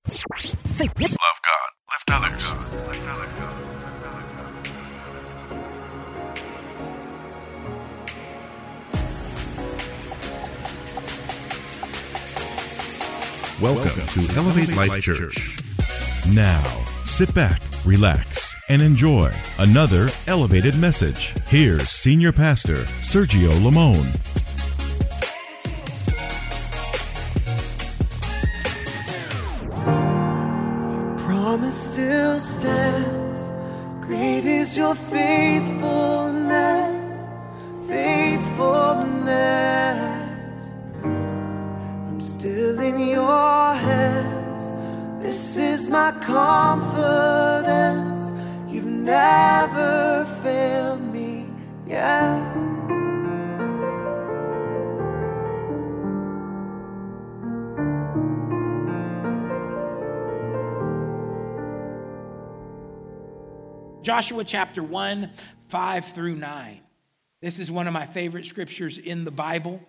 Love God, lift others. Welcome to Elevate Life Church. Now, sit back, relax, and enjoy another elevated message. Here's Senior Pastor Sergio Lamone. Your promise still stands. Great is your faithfulness. I'm still in your hands. This is my confidence. You've never failed me yet. Joshua chapter 1, 5 through 9. This is one of my favorite scriptures in the Bible.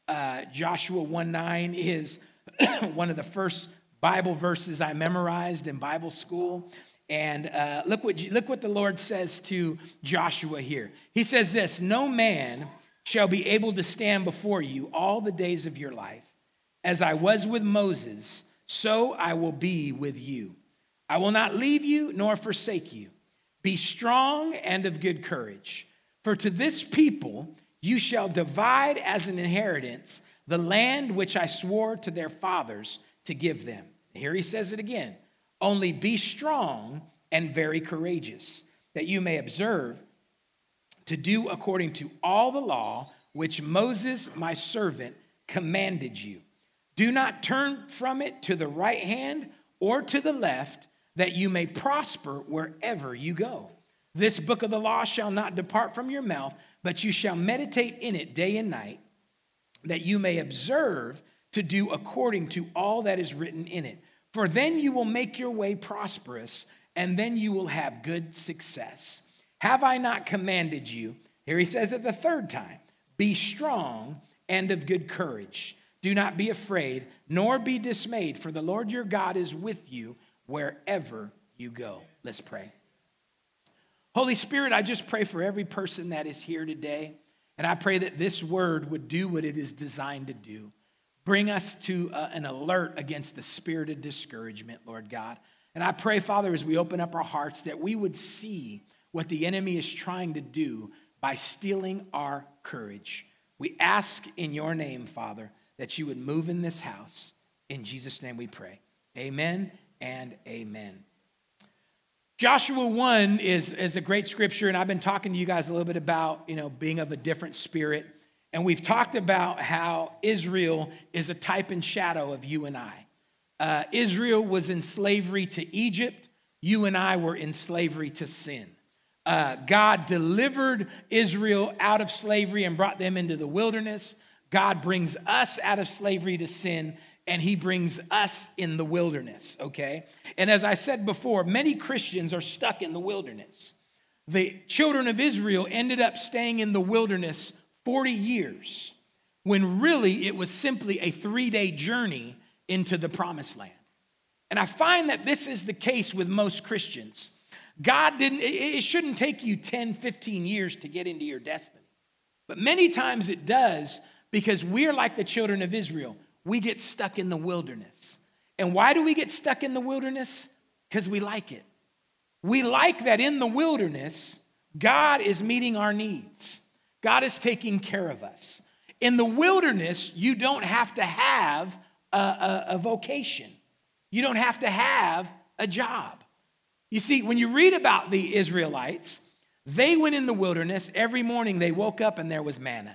Joshua 1:9 is one of the first Bible verses I memorized in Bible school. And look what the Lord says to Joshua here. He says this: "No man shall be able to stand before you all the days of your life. As I was with Moses, so I will be with you. I will not leave you nor forsake you. Be strong and of good courage. For to this people you shall divide as an inheritance the land which I swore to their fathers to give them." Here he says it again. "Only be strong and very courageous, that you may observe to do according to all the law which Moses my servant commanded you. Do not turn from it to the right hand or to the left, that you may prosper wherever you go. This book of the law shall not depart from your mouth, but you shall meditate in it day and night, that you may observe to do according to all that is written in it. For then you will make your way prosperous, and then you will have good success. Have I not commanded you?" Here he says it the third time. "Be strong and of good courage. Do not be afraid, nor be dismayed, for the Lord your God is with you wherever you go." Let's pray. Holy Spirit, I just pray for every person that is here today. And I pray that this word would do what it is designed to do. Bring us to an alert against the spirit of discouragement, Lord God. And I pray, Father, as we open up our hearts, that we would see what the enemy is trying to do by stealing our courage. We ask in your name, Father, that you would move in this house. In Jesus' name we pray. Amen and amen. Joshua 1 is a great scripture, and I've been talking to you guys a little bit about, being of a different spirit. And we've talked about how Israel is a type and shadow of you and I. Israel was in slavery to Egypt. You and I were in slavery to sin. God delivered Israel out of slavery and brought them into the wilderness. God brings us out of slavery to sin, and he brings us in the wilderness, okay? And as I said before, many Christians are stuck in the wilderness. The children of Israel ended up staying in the wilderness 40 years, when really it was simply a 3-day journey into the promised land. And I find that this is the case with most Christians. It shouldn't take you 10, 15 years to get into your destiny. But many times it does, because we're like the children of Israel. We get stuck in the wilderness. And why do we get stuck in the wilderness? Because we like it. We like that in the wilderness, God is meeting our needs. God is taking care of us. In the wilderness, you don't have to have a vocation. You don't have to have a job. You see, when you read about the Israelites, they went in the wilderness. Every morning they woke up and there was manna.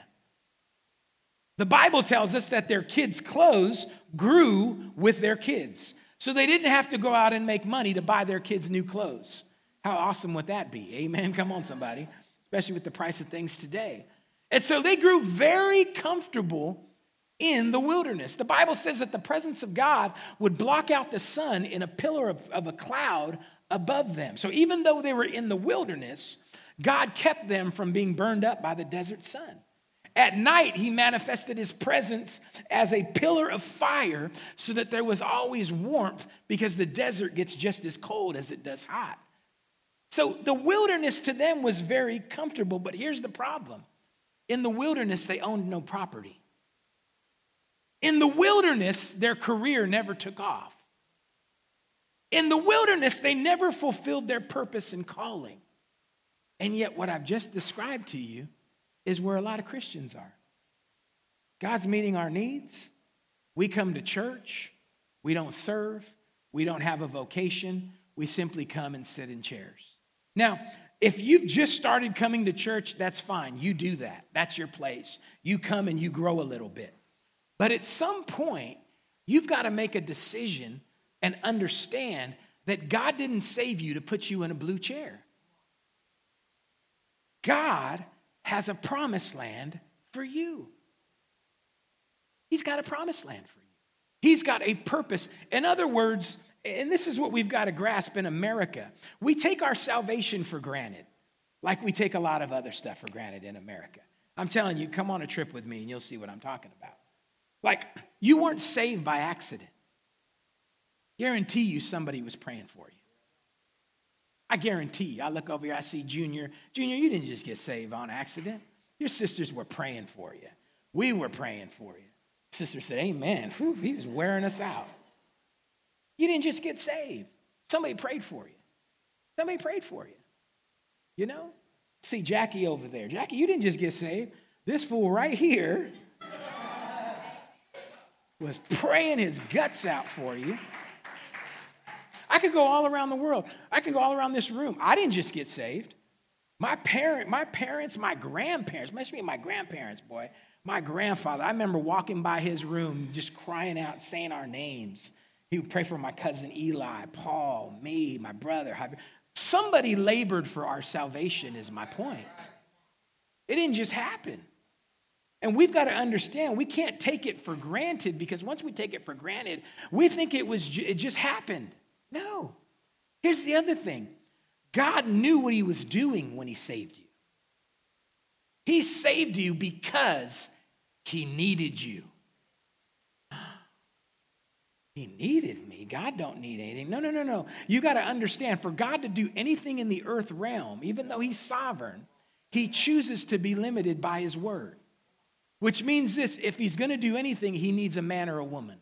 The Bible tells us that their kids' clothes grew with their kids. So they didn't have to go out and make money to buy their kids new clothes. How awesome would that be? Amen. Come on, somebody. Especially with the price of things today. And so they grew very comfortable in the wilderness. The Bible says that the presence of God would block out the sun in a pillar of a cloud above them. So even though they were in the wilderness, God kept them from being burned up by the desert sun. At night, he manifested his presence as a pillar of fire so that there was always warmth because the desert gets just as cold as it does hot. So the wilderness to them was very comfortable, but here's the problem. In the wilderness, they owned no property. In the wilderness, their career never took off. In the wilderness, they never fulfilled their purpose and calling. And yet what I've just described to you is where a lot of Christians are. God's meeting our needs. We come to church. We don't serve. We don't have a vocation. We simply come and sit in chairs. Now, if you've just started coming to church, that's fine. You do that. That's your place. You come and you grow a little bit. But at some point, you've got to make a decision and understand that God didn't save you to put you in a blue chair. God has a promised land for you. He's got a promised land for you. He's got a purpose. In other words, and this is what we've got to grasp in America, we take our salvation for granted, like we take a lot of other stuff for granted in America. I'm telling you, come on a trip with me and you'll see what I'm talking about. Like, you weren't saved by accident. Guarantee you somebody was praying for you. I guarantee you. I look over here, I see Junior. Junior, you didn't just get saved on accident. Your sisters were praying for you. We were praying for you. Sister said, amen. Whew, he was wearing us out. You didn't just get saved. Somebody prayed for you. Somebody prayed for you. You know? See Jackie over there. Jackie, you didn't just get saved. This fool right here was praying his guts out for you. I could go all around the world. I could go all around this room. I didn't just get saved. My parents, my grandparents, must be my grandparents, boy. My grandfather, I remember walking by his room just crying out, saying our names. He would pray for my cousin Eli, Paul, me, my brother. Somebody labored for our salvation is my point. It didn't just happen. And we've got to understand, we can't take it for granted, because once we take it for granted, we think it just happened. No. Here's the other thing. God knew what he was doing when he saved you. He saved you because he needed you. He needed me. God don't need anything. No. You got to understand, for God to do anything in the earth realm, even though he's sovereign, he chooses to be limited by his word. Which means this, if he's going to do anything, he needs a man or a woman.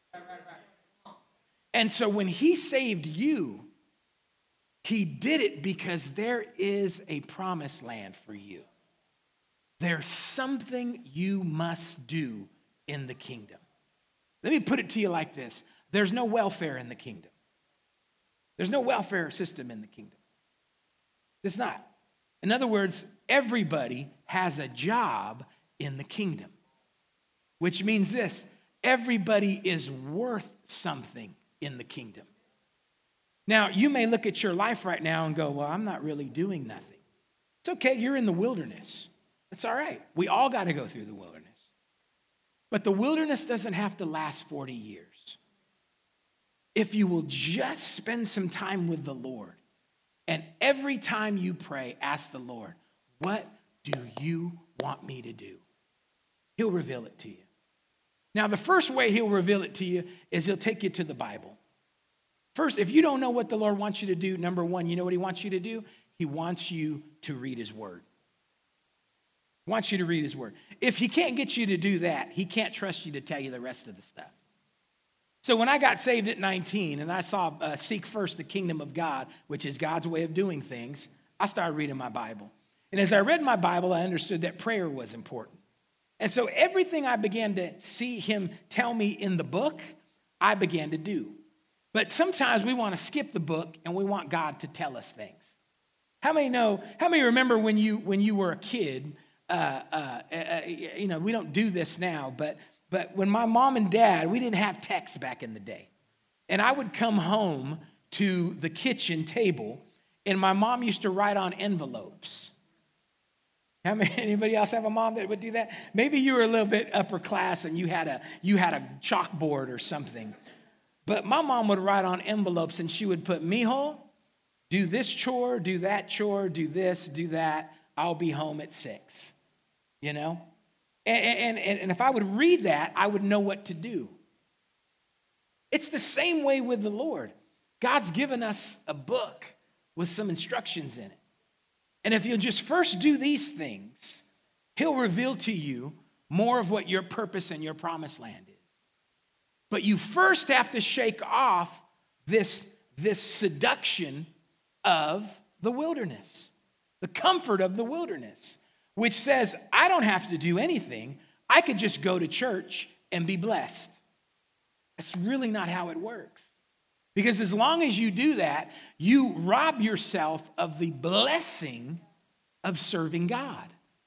And so when he saved you, he did it because there is a promised land for you. There's something you must do in the kingdom. Let me put it to you like this. There's no welfare in the kingdom. There's no welfare system in the kingdom. There's not. In other words, everybody has a job in the kingdom, which means this: everybody is worth something in the kingdom. Now, you may look at your life right now and go, well, I'm not really doing nothing. It's okay, you're in the wilderness. It's all right. We all got to go through the wilderness. But the wilderness doesn't have to last 40 years. If you will just spend some time with the Lord, and every time you pray, ask the Lord, what do you want me to do? He'll reveal it to you. Now, the first way he'll reveal it to you is he'll take you to the Bible. First, if you don't know what the Lord wants you to do, number one, you know what he wants you to do? He wants you to read his word. He wants you to read his word. If he can't get you to do that, he can't trust you to tell you the rest of the stuff. So when I got saved at 19 and I saw seek first the kingdom of God, which is God's way of doing things, I started reading my Bible. And as I read my Bible, I understood that prayer was important. And so everything I began to see him tell me in the book, I began to do. But sometimes we want to skip the book and we want God to tell us things. How many remember when you were a kid, we don't do this now, but when my mom and dad, we didn't have text back in the day. And I would come home to the kitchen table and my mom used to write on envelopes. Anybody else have a mom that would do that? Maybe you were a little bit upper class and you had a chalkboard or something. But my mom would write on envelopes and she would put, mijo, do this chore, do that chore, do this, do that. I'll be home at 6. You know? And if I would read that, I would know what to do. It's the same way with the Lord. God's given us a book with some instructions in it. And if you'll just first do these things, he'll reveal to you more of what your purpose and your promised land is. But you first have to shake off this seduction of the wilderness, the comfort of the wilderness, which says, I don't have to do anything. I could just go to church and be blessed. That's really not how it works. Because as long as you do that, you rob yourself of the blessing of serving God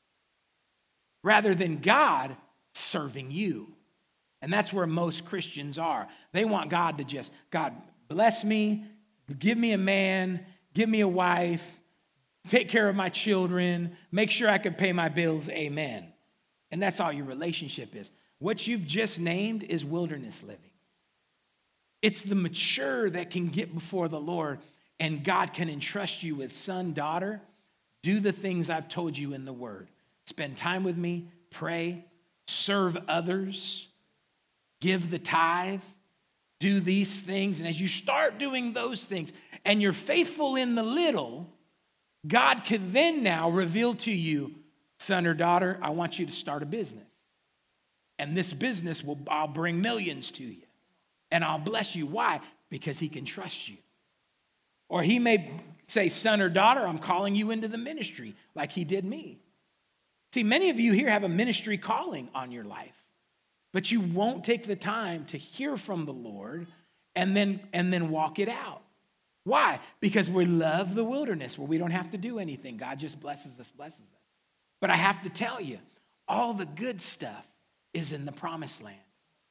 rather than God serving you. And that's where most Christians are. They want God to just, God, bless me, give me a man, give me a wife, take care of my children, make sure I can pay my bills, amen. And that's all your relationship is. What you've just named is wilderness living. It's the mature that can get before the Lord, and God can entrust you with son, daughter. Do the things I've told you in the word. Spend time with me, pray, serve others, give the tithe, do these things. And as you start doing those things and you're faithful in the little, God can then now reveal to you, son or daughter, I want you to start a business. And this business I'll bring millions to you. And I'll bless you. Why? Because he can trust you. Or he may say, son or daughter, I'm calling you into the ministry like he did me. See, many of you here have a ministry calling on your life, but you won't take the time to hear from the Lord and then walk it out. Why? Because we love the wilderness where we don't have to do anything. God just blesses us. But I have to tell you, all the good stuff is in the promised land.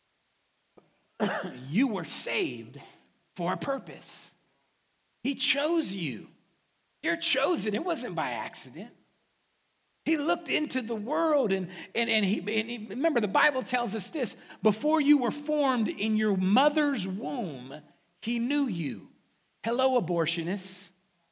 You were saved for a purpose. He chose you. You're chosen. It wasn't by accident. He looked into the world and he remember the Bible tells us this, before you were formed in your mother's womb, he knew you. Hello, abortionists.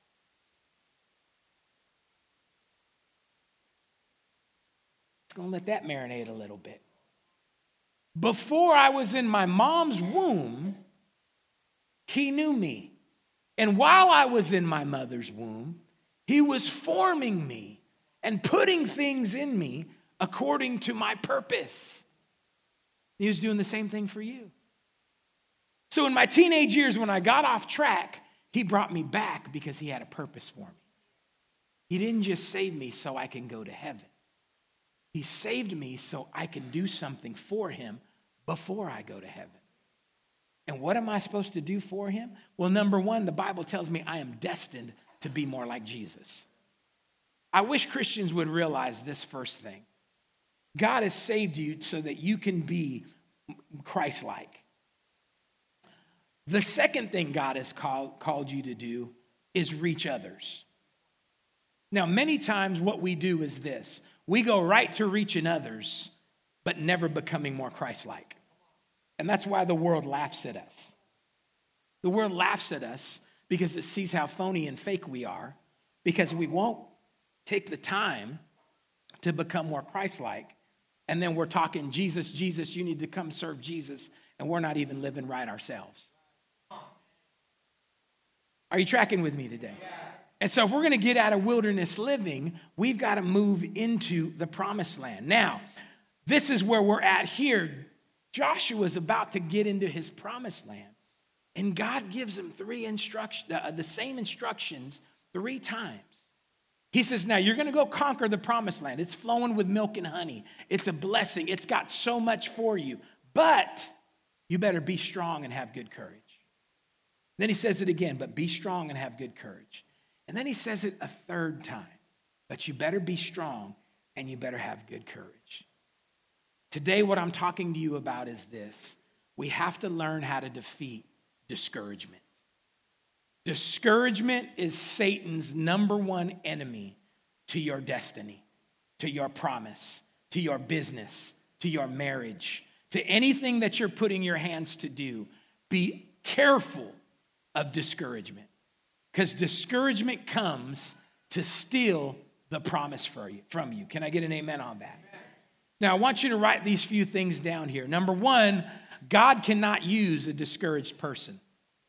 Just gonna let that marinate a little bit. Before I was in my mom's womb, he knew me. And while I was in my mother's womb, he was forming me and putting things in me according to my purpose. He was doing the same thing for you. So in my teenage years, when I got off track, he brought me back because he had a purpose for me. He didn't just save me so I can go to heaven. He saved me so I can do something for him before I go to heaven. And what am I supposed to do for him? Well, number one, the Bible tells me I am destined to be more like Jesus. I wish Christians would realize this first thing. God has saved you so that you can be Christ-like. The second thing God has called you to do is reach others. Now, many times what we do is this. We go right to reaching others, but never becoming more Christ-like. And that's why the world laughs at us. The world laughs at us because it sees how phony and fake we are, because we won't take the time to become more Christ-like. And then we're talking, Jesus, Jesus, you need to come serve Jesus, and we're not even living right ourselves. Are you tracking with me today? Yeah. And so if we're going to get out of wilderness living, we've got to move into the promised land. Now, this is where we're at here. Joshua's about to get into his promised land, and God gives him the same instructions 3 times. He says, now you're going to go conquer the promised land. It's flowing with milk and honey. It's a blessing. It's got so much for you, but you better be strong and have good courage. Then he says it again, but be strong and have good courage. And then he says it a 3rd time, but you better be strong and you better have good courage. Today, what I'm talking to you about is this. We have to learn how to defeat discouragement. Discouragement is Satan's number 1 enemy to your destiny, to your promise, to your business, to your marriage, to anything that you're putting your hands to do. Be careful of discouragement, because discouragement comes to steal the promise from you. Can I get an amen on that? Now, I want you to write these few things down here. Number one, God cannot use a discouraged person.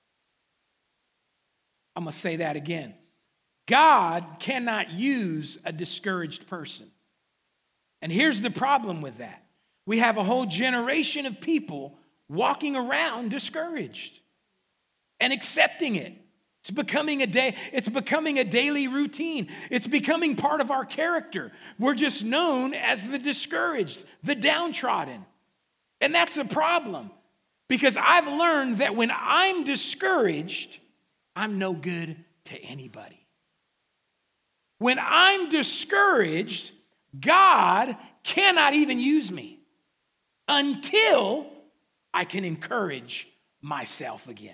I'm going to say that again. God cannot use a discouraged person. And here's the problem with that. We have a whole generation of people walking around discouraged and accepting it. It's becoming a daily routine. It's becoming part of our character. We're just known as the discouraged, the downtrodden. And that's a problem, because I've learned that when I'm discouraged, I'm no good to anybody. When I'm discouraged, God cannot even use me until I can encourage myself again.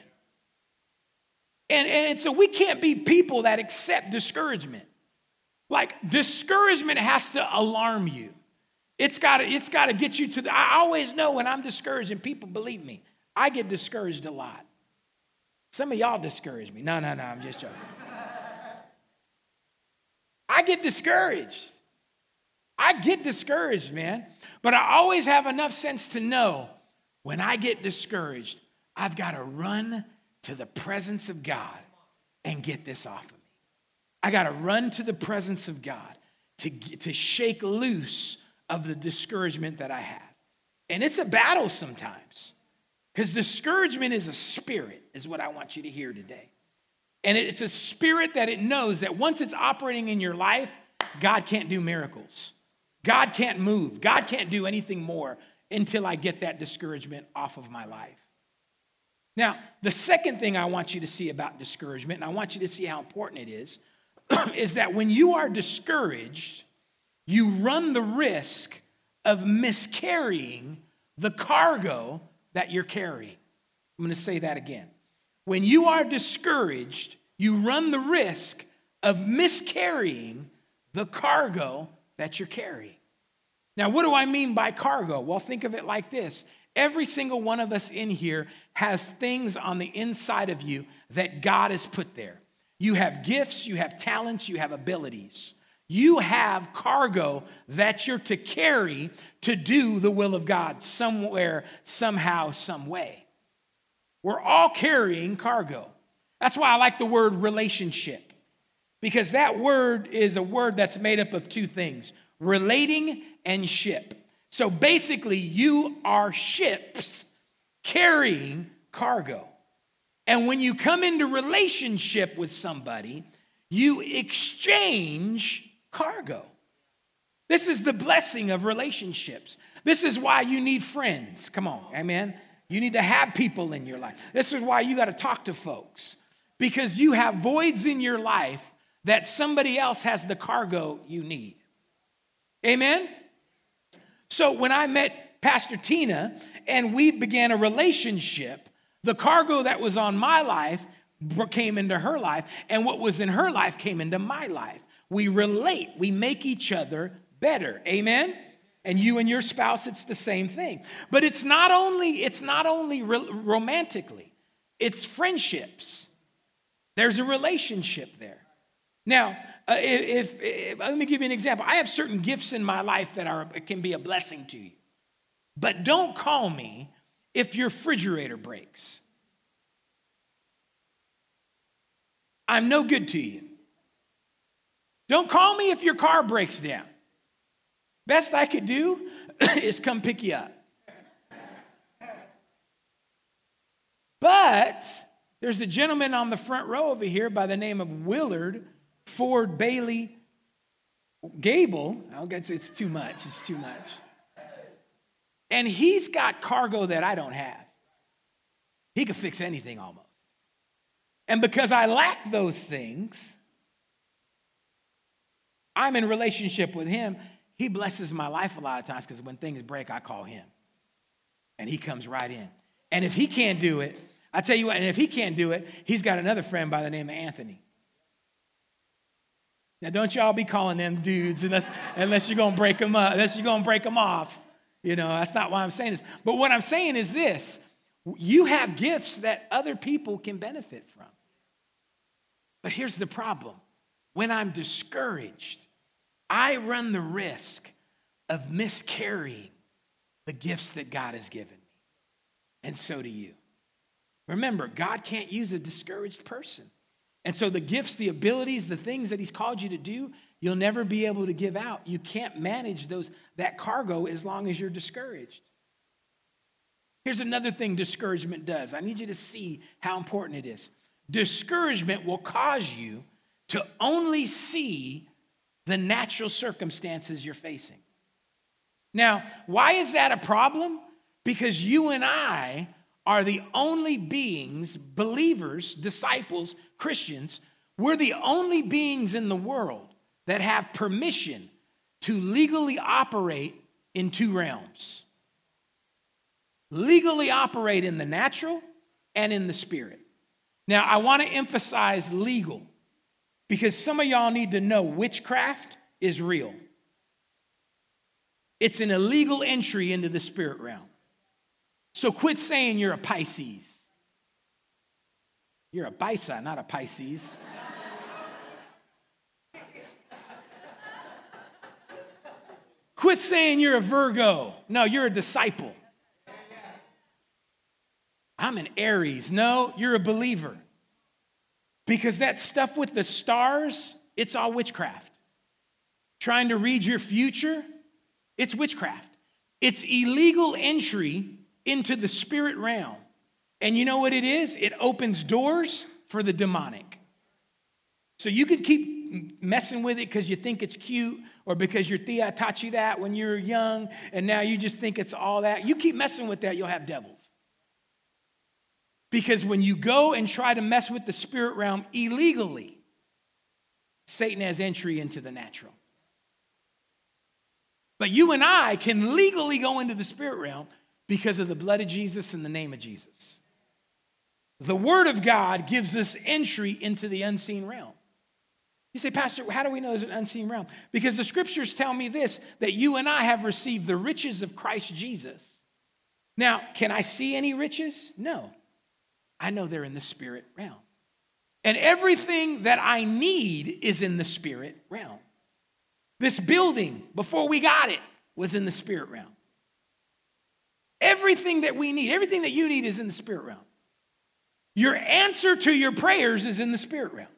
And so we can't be people that accept discouragement. Like, discouragement has to alarm you. It's got to get you to I always know when I'm discouraged, and people believe me, I get discouraged a lot. Some of y'all discourage me. No, I'm just joking. I get discouraged. Man. But I always have enough sense to know when I get discouraged, I've got to run to the presence of God and get this off of me. I got to run to the presence of God to shake loose of the discouragement that I have. And it's a battle sometimes, because discouragement is a spirit, is what I want you to hear today. And it's a spirit that it knows that once it's operating in your life, God can't do miracles. God can't move. God can't do anything more until I get that discouragement off of my life. Now, the second thing I want you to see about discouragement, and I want you to see how important it is that when you are discouraged, you run the risk of miscarrying the cargo that you're carrying. I'm going to say that again. When you are discouraged, you run the risk of miscarrying the cargo that you're carrying. Now, what do I mean by cargo? Well, think of it like this. Every single one of us in here has things on the inside of you that God has put there. You have gifts, you have talents, you have abilities. You have cargo that you're to carry to do the will of God somewhere, somehow, some way. We're all carrying cargo. That's why I like the word relationship, because that word is a word that's made up of two things, relating and ship. So basically, you are ships carrying cargo. And when you come into relationship with somebody, you exchange cargo. This is the blessing of relationships. This is why you need friends. Come on, amen? You need to have people in your life. This is why you got to talk to folks, because you have voids in your life that somebody else has the cargo you need. Amen? So when I met Pastor Tina and we began a relationship, the cargo that was on my life came into her life, and what was in her life came into my life. We relate. We make each other better. Amen? And you and your spouse, it's the same thing. But it's not only romantically. It's friendships. There's a relationship there. Now, let me give you an example. I have certain gifts in my life that can be a blessing to you. But don't call me if your refrigerator breaks. I'm no good to you. Don't call me if your car breaks down. Best I could do is come pick you up. But there's a gentleman on the front row over here by the name of Willard Ford Bailey Gable. It's too much. It's too much. And he's got cargo that I don't have. He can fix anything almost. And because I lack those things, I'm in relationship with him. He blesses my life a lot of times, because when things break, I call him. And he comes right in. And if he can't do it, I tell you what, and if he can't do it, he's got another friend by the name of Anthony. Now, don't y'all be calling them dudes unless you're going to break them up, unless you're going to break them off. You know, that's not why I'm saying this. But what I'm saying is this. You have gifts that other people can benefit from. But here's the problem. When I'm discouraged, I run the risk of miscarrying the gifts that God has given me. And so do you. Remember, God can't use a discouraged person. And so the gifts, the abilities, the things that he's called you to do, you'll never be able to give out. You can't manage that cargo as long as you're discouraged. Here's another thing discouragement does. I need you to see how important it is. Discouragement will cause you to only see the natural circumstances you're facing. Now, why is that a problem? Because you and I are the only beings, believers, disciples, Christians, we're the only beings in the world that have permission to legally operate in two realms. Legally operate in the natural and in the spirit. Now, I want to emphasize legal because some of y'all need to know witchcraft is real. It's an illegal entry into the spirit realm. So quit saying you're a Pisces. You're a Bisa, not a Pisces. Quit saying you're a Virgo. No, you're a disciple. I'm an Aries. No, you're a believer. Because that stuff with the stars, it's all witchcraft. Trying to read your future, it's witchcraft. It's illegal entry into the spirit realm. And you know what it is? It opens doors for the demonic. So you can keep messing with it because you think it's cute or because your tia taught you that when you were young and now you just think it's all that. You keep messing with that, you'll have devils. Because when you go and try to mess with the spirit realm illegally, Satan has entry into the natural. But you and I can legally go into the spirit realm because of the blood of Jesus and the name of Jesus. The word of God gives us entry into the unseen realm. You say, Pastor, how do we know there's an unseen realm? Because the scriptures tell me this, that you and I have received the riches of Christ Jesus. Now, can I see any riches? No. I know they're in the spirit realm. And everything that I need is in the spirit realm. This building, before we got it, was in the spirit realm. Everything that we need, everything that you need is in the spirit realm. Your answer to your prayers is in the spirit realm.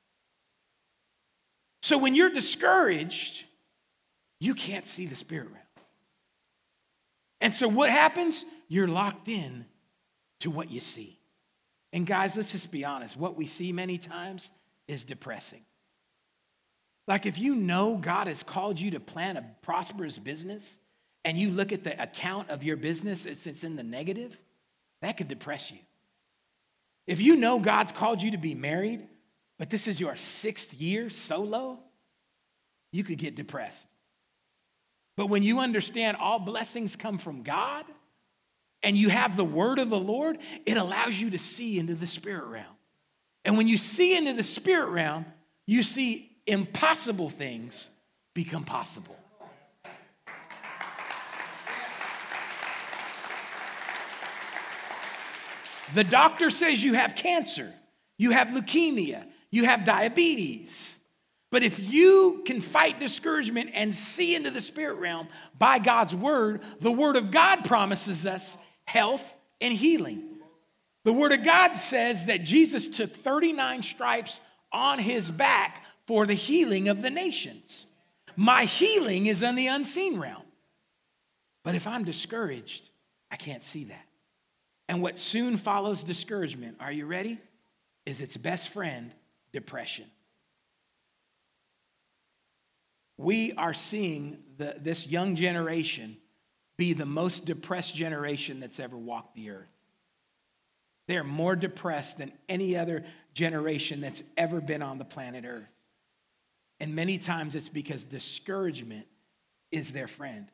So when you're discouraged, you can't see the spirit realm. And so what happens? You're locked in to what you see. And guys, let's just be honest. What we see many times is depressing. Like if you know God has called you to plan a prosperous business and you look at the account of your business, it's in the negative, that could depress you. If you know God's called you to be married, but this is your 6th year solo, you could get depressed. But when you understand all blessings come from God and you have the word of the Lord, it allows you to see into the spirit realm. And when you see into the spirit realm, you see impossible things become possible. The doctor says you have cancer, you have leukemia, you have diabetes. But if you can fight discouragement and see into the spirit realm by God's word, the word of God promises us health and healing. The word of God says that Jesus took 39 stripes on his back for the healing of the nations. My healing is in the unseen realm. But if I'm discouraged, I can't see that. And what soon follows discouragement, are you ready? Is its best friend, depression. We are seeing this young generation be the most depressed generation that's ever walked the earth. They're more depressed than any other generation that's ever been on the planet Earth. And many times it's because discouragement is their friend.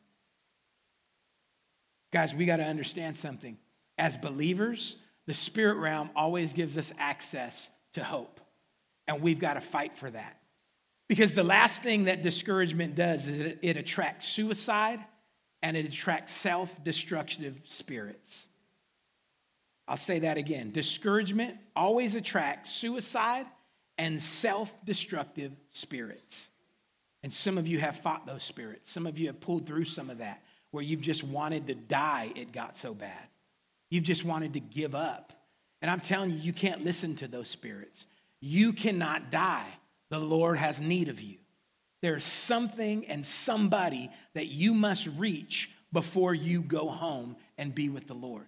Guys, we got to understand something. As believers, the spirit realm always gives us access to hope. And we've got to fight for that. Because the last thing that discouragement does is it attracts suicide and it attracts self-destructive spirits. I'll say that again. Discouragement always attracts suicide and self-destructive spirits. And some of you have fought those spirits. Some of you have pulled through some of that, where you've just wanted to die, it got so bad. You've just wanted to give up. And I'm telling you, you can't listen to those spirits. You cannot die. The Lord has need of you. There's something and somebody that you must reach before you go home and be with the Lord.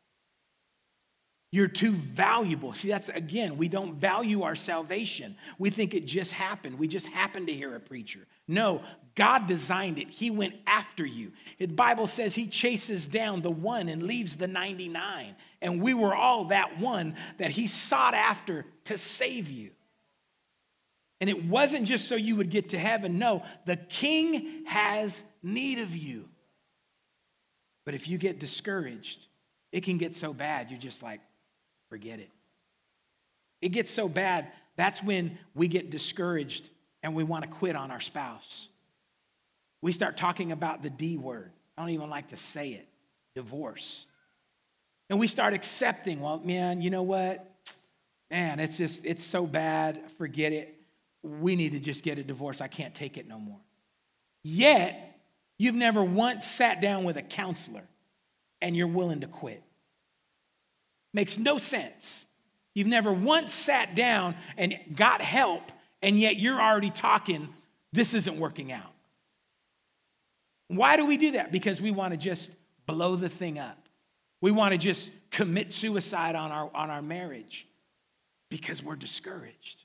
You're too valuable. See, that's, again, we don't value our salvation. We think it just happened. We just happened to hear a preacher. No, God designed it. He went after you. The Bible says he chases down the one and leaves the 99. And we were all that one that he sought after to save you. And it wasn't just so you would get to heaven. No, the King has need of you. But if you get discouraged, it can get so bad, you're just like, forget it. It gets so bad, that's when we get discouraged and we want to quit on our spouse. We start talking about the D word. I don't even like to say it, divorce. And we start accepting, well, man, you know what? Man, it's so bad, forget it. We need to just get a divorce. I can't take it no more. Yet, you've never once sat down with a counselor and you're willing to quit. Makes no sense. You've never once sat down and got help, and yet you're already talking, this isn't working out. Why do we do that? Because we want to just blow the thing up. We want to just commit suicide on our marriage because we're discouraged.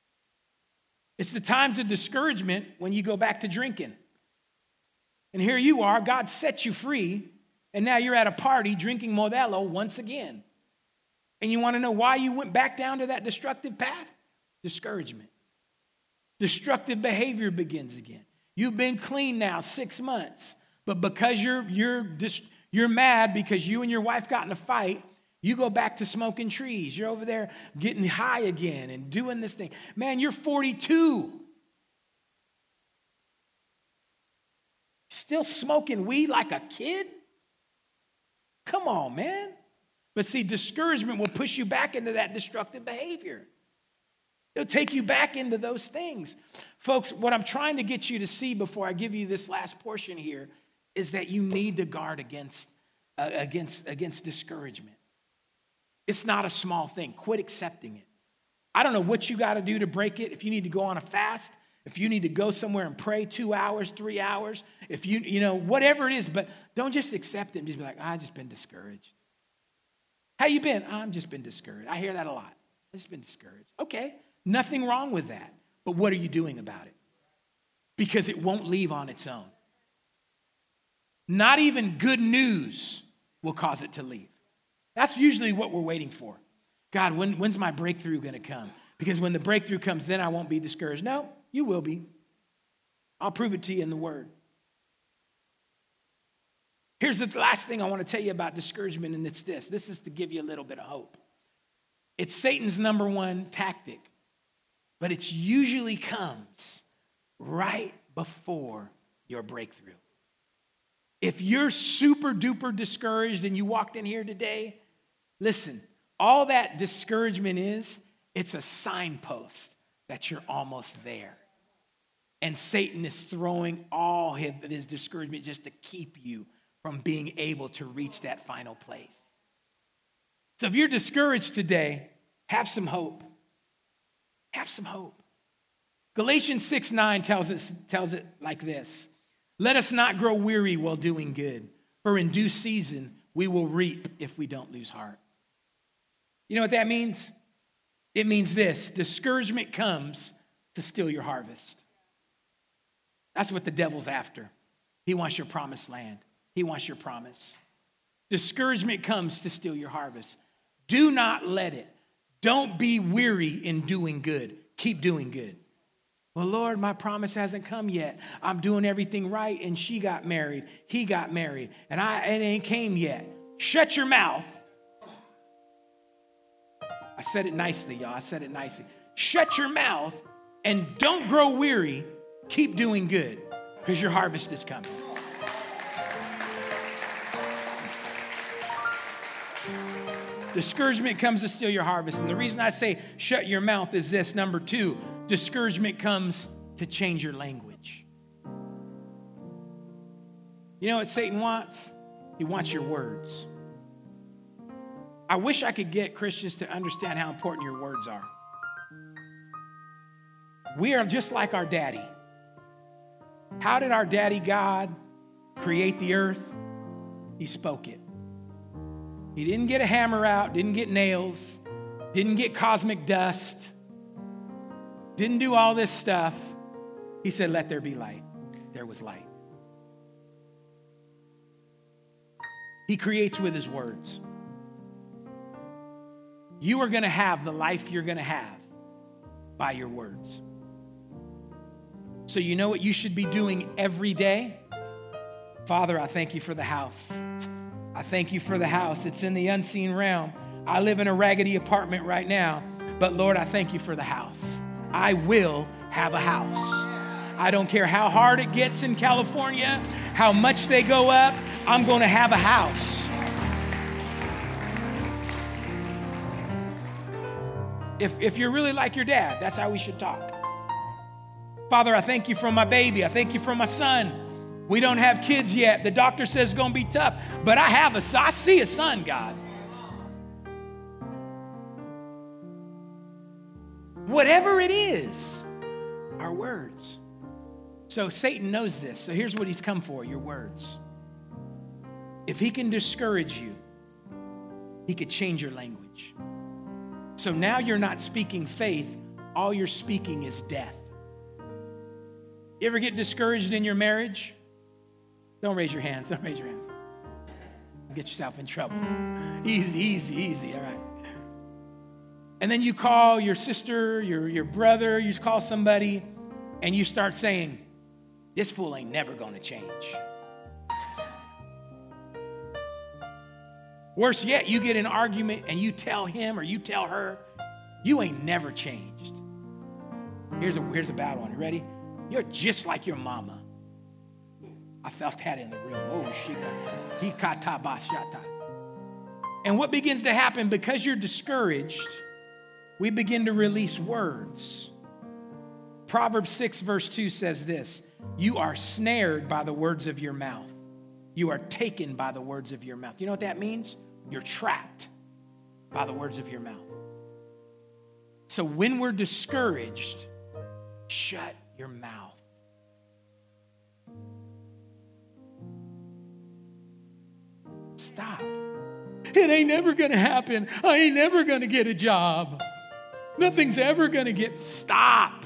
It's the times of discouragement when you go back to drinking. And here you are, God set you free, and now you're at a party drinking Modelo once again. And you want to know why you went back down to that destructive path? Discouragement. Destructive behavior begins again. You've been clean now 6 months, but because you're mad because you and your wife got in a fight, you go back to smoking trees. You're over there getting high again and doing this thing. Man, you're 42. Still smoking weed like a kid? Come on, man. But see, discouragement will push you back into that destructive behavior. It'll take you back into those things. Folks, what I'm trying to get you to see before I give you this last portion here is that you need to guard against discouragement. It's not a small thing. Quit accepting it. I don't know what you got to do to break it. If you need to go on a fast, if you need to go somewhere and pray 2 hours, 3 hours, if you know, whatever it is, but don't just accept it and just be like, I've just been discouraged. How you been? I've just been discouraged. I hear that a lot. I've just been discouraged. Okay, nothing wrong with that. But what are you doing about it? Because it won't leave on its own. Not even good news will cause it to leave. That's usually what we're waiting for. God, when's my breakthrough going to come? Because when the breakthrough comes, then I won't be discouraged. No, you will be. I'll prove it to you in the Word. Here's the last thing I want to tell you about discouragement, and it's this. This is to give you a little bit of hope. It's Satan's number one tactic, but it usually comes right before your breakthrough. If you're super duper discouraged and you walked in here today, listen, all that discouragement is, it's a signpost that you're almost there. And Satan is throwing all his discouragement just to keep you from being able to reach that final place. So if you're discouraged today, have some hope. Have some hope. Galatians 6:9 tells it like this. Let us not grow weary while doing good, for in due season we will reap if we don't lose heart. You know what that means? It means this: discouragement comes to steal your harvest. That's what the devil's after. He wants your promised land. He wants your promise. Discouragement comes to steal your harvest. Do not let it. Don't be weary in doing good. Keep doing good. Well, Lord, my promise hasn't come yet. I'm doing everything right, and she got married. He got married, and it ain't came yet. Shut your mouth. I said it nicely, y'all. I said it nicely. Shut your mouth and don't grow weary. Keep doing good because your harvest is coming. Discouragement comes to steal your harvest. And the reason I say shut your mouth is this. Number 2, discouragement comes to change your language. You know what Satan wants? He wants your words. I wish I could get Christians to understand how important your words are. We are just like our daddy. How did our daddy God create the earth? He spoke it. He didn't get a hammer out, didn't get nails, didn't get cosmic dust, didn't do all this stuff. He said, let there be light. There was light. He creates with his words. You are going to have the life you're going to have by your words. So you know what you should be doing every day? Father, I thank you for the house. I thank you for the house. It's in the unseen realm. I live in a raggedy apartment right now, but Lord, I thank you for the house. I will have a house. I don't care how hard it gets in California, how much they go up, I'm going to have a house. If you're really like your dad, that's how we should talk. Father, I thank you for my baby. I thank you for my son. We don't have kids yet. The doctor says it's going to be tough, but I see a son, God. Whatever it is, our words. So Satan knows this. So here's what he's come for, your words. If he can discourage you, he could change your language. So now you're not speaking faith. All you're speaking is death. You ever get discouraged in your marriage? Don't raise your hands. Don't raise your hands. Get yourself in trouble. Easy. All right. And then you call your sister, your brother, you call somebody, and you start saying, this fool ain't never going to change. Worse yet, you get in an argument and you tell him or you tell her, you ain't never changed. Here's a bad one. You ready? You're just like your mama. I felt that in the room. Oh, hikatabashata. And what begins to happen, because you're discouraged, we begin to release words. Proverbs 6 verse 2 says this, you are snared by the words of your mouth. You are taken by the words of your mouth. You know what that means? You're trapped by the words of your mouth. So when we're discouraged, shut your mouth. Stop. It ain't never going to happen. I ain't never going to get a job. Nothing's ever going to get. Stop.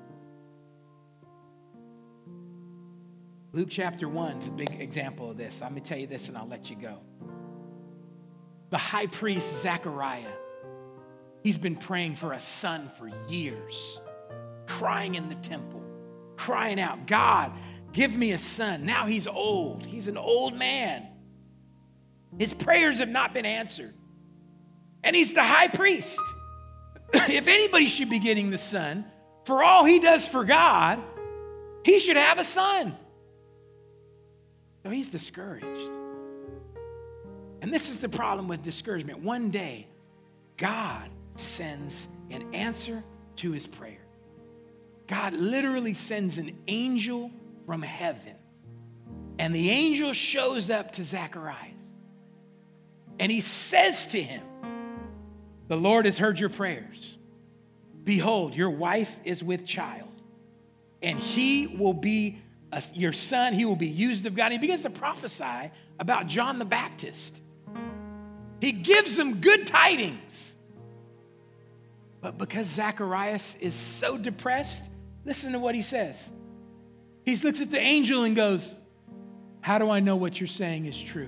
Luke chapter 1 is a big example of this. I'm going to tell you this and I'll let you go. The high priest, Zechariah, he's been praying for a son for years, crying in the temple, crying out, God, give me a son. Now he's old. He's an old man. His prayers have not been answered. And he's the high priest. If anybody should be getting the son, for all he does for God, he should have a son. So he's discouraged. And this is the problem with discouragement. One day, God sends an answer to his prayer. God literally sends an angel from heaven. And the angel shows up to Zacharias. And he says to him, the Lord has heard your prayers. Behold, your wife is with child. And he will be your son. He will be used of God. He begins to prophesy about John the Baptist. He gives them good tidings. But because Zacharias is so depressed, listen to what he says. He looks at the angel and goes, how do I know what you're saying is true?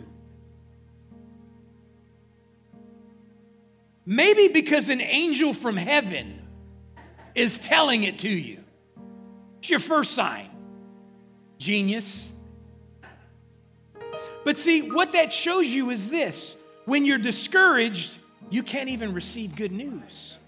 Maybe because an angel from heaven is telling it to you. It's your first sign. Genius. But see, what that shows you is this. When you're discouraged, you can't even receive good news.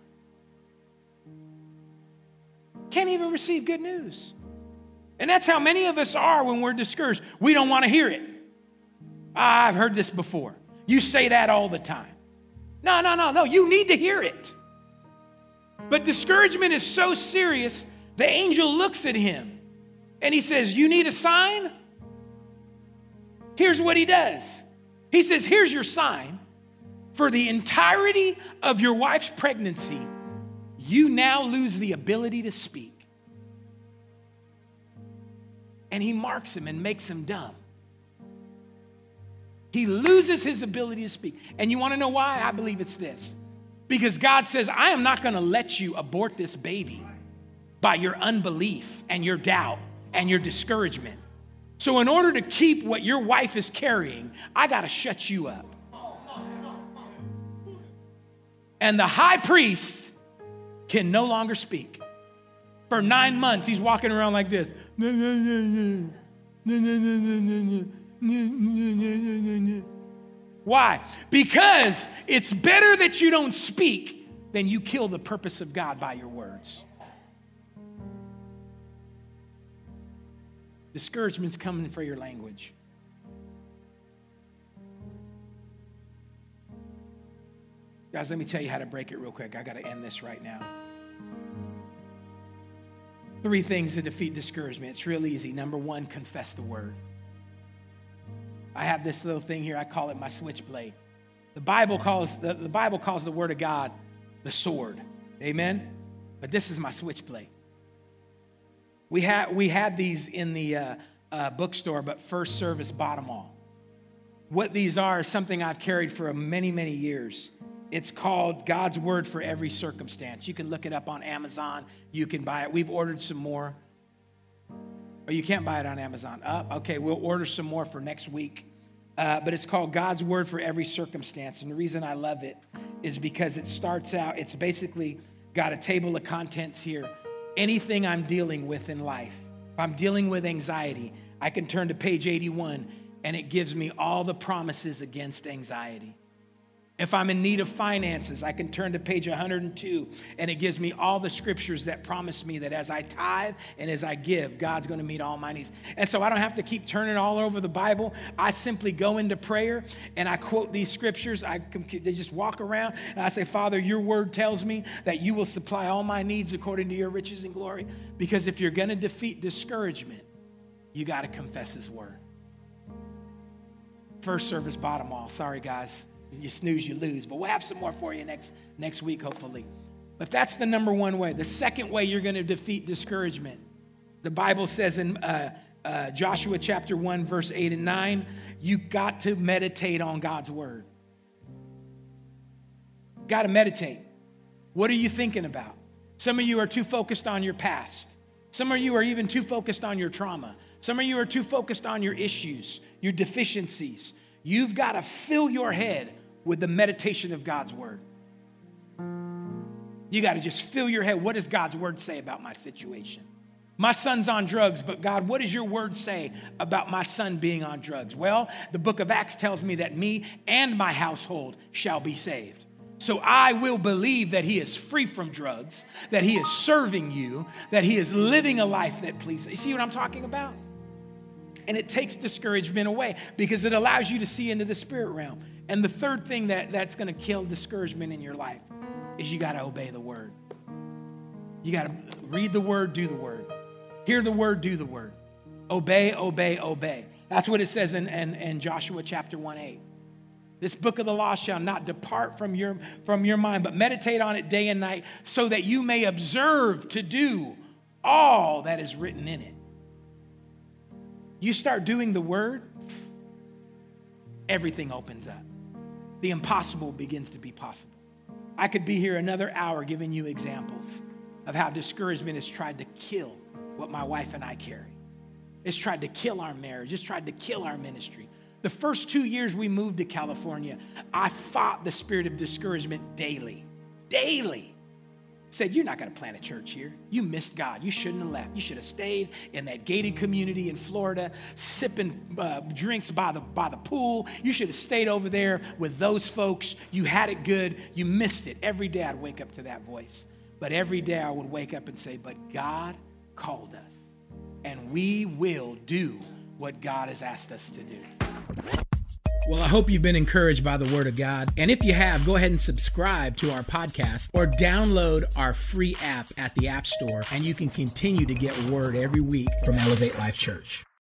Can't even receive good news. And that's how many of us are when we're discouraged. We don't want to hear it. I've heard this before. You say that all the time. No. You need to hear it. But discouragement is so serious, the angel looks at him and he says, you need a sign? here's what he does. He says, here's your sign. For the entirety of your wife's pregnancy, you now lose the ability to speak. And he marks him and makes him dumb. He loses his ability to speak. And you want to know why? I believe it's this. Because God says, I am not going to let you abort this baby by your unbelief and your doubt and your discouragement. So in order to keep what your wife is carrying, I got to shut you up. And the high priest can no longer speak. For 9 months, he's walking around like this. Why? Because it's better that you don't speak than you kill the purpose of God by your words. Discouragement's coming for your language. Guys, let me tell you how to break it real quick. I got to end this right now. 3 things to defeat discouragement. It's real easy. Number 1, confess the word. I have this little thing here. I call it my switchblade. The Bible calls the word of God the sword. Amen? But this is my switchblade. We had these in the bookstore, but First Service bought them all. What these are is something I've carried for many, many years. It's called God's Word for Every Circumstance. You can look it up on Amazon. You can buy it. We've ordered some more. Or you can't buy it on Amazon. Okay, we'll order some more for next week. But it's called God's Word for Every Circumstance. And the reason I love it is because it starts out, it's basically got a table of contents here. Anything I'm dealing with in life. If I'm dealing with anxiety, I can turn to page 81 and it gives me all the promises against anxiety. If I'm in need of finances, I can turn to page 102 and it gives me all the scriptures that promise me that as I tithe and as I give, God's going to meet all my needs. And so I don't have to keep turning all over the Bible. I simply go into prayer and I quote these scriptures. They just walk around and I say, Father, your word tells me that you will supply all my needs according to your riches and glory. Because if you're going to defeat discouragement, you got to confess his word. First Service bought them all. Sorry, guys. You snooze, you lose. But we'll have some more for you next week, hopefully. But that's the number 1 way. The second way you're going to defeat discouragement, the Bible says in Joshua chapter 1, verse 8 and 9, you got to meditate on God's word. Got to meditate. What are you thinking about? Some of you are too focused on your past. Some of you are even too focused on your trauma. Some of you are too focused on your issues, your deficiencies. You've got to fill your head with the meditation of God's word. You got to just fill your head. What does God's word say about my situation? My son's on drugs, but God, what does your word say about my son being on drugs? Well, the book of Acts tells me that me and my household shall be saved. So I will believe that he is free from drugs, that he is serving you, that he is living a life that pleases. You see what I'm talking about? And it takes discouragement away because it allows you to see into the spirit realm. And the third thing that's going to kill discouragement in your life is you got to obey the word. You got to read the word, do the word. Hear the word, do the word. Obey, obey, obey. That's what it says in Joshua chapter 1:8. This book of the law shall not depart from your mind, but meditate on it day and night so that you may observe to do all that is written in it. You start doing the word, everything opens up. The impossible begins to be possible. I could be here another hour giving you examples of how discouragement has tried to kill what my wife and I carry. It's tried to kill our marriage. It's tried to kill our ministry. The first 2 years we moved to California, I fought the spirit of discouragement daily. Daily. Said, you're not going to plant a church here. You missed God. You shouldn't have left. You should have stayed in that gated community in Florida, sipping drinks by the pool. You should have stayed over there with those folks. You had it good. You missed it. Every day I'd wake up to that voice. But every day I would wake up and say, but God called us. And we will do what God has asked us to do. Well, I hope you've been encouraged by the word of God. And if you have, go ahead and subscribe to our podcast or download our free app at the App Store, and you can continue to get word every week from Elevate Life Church.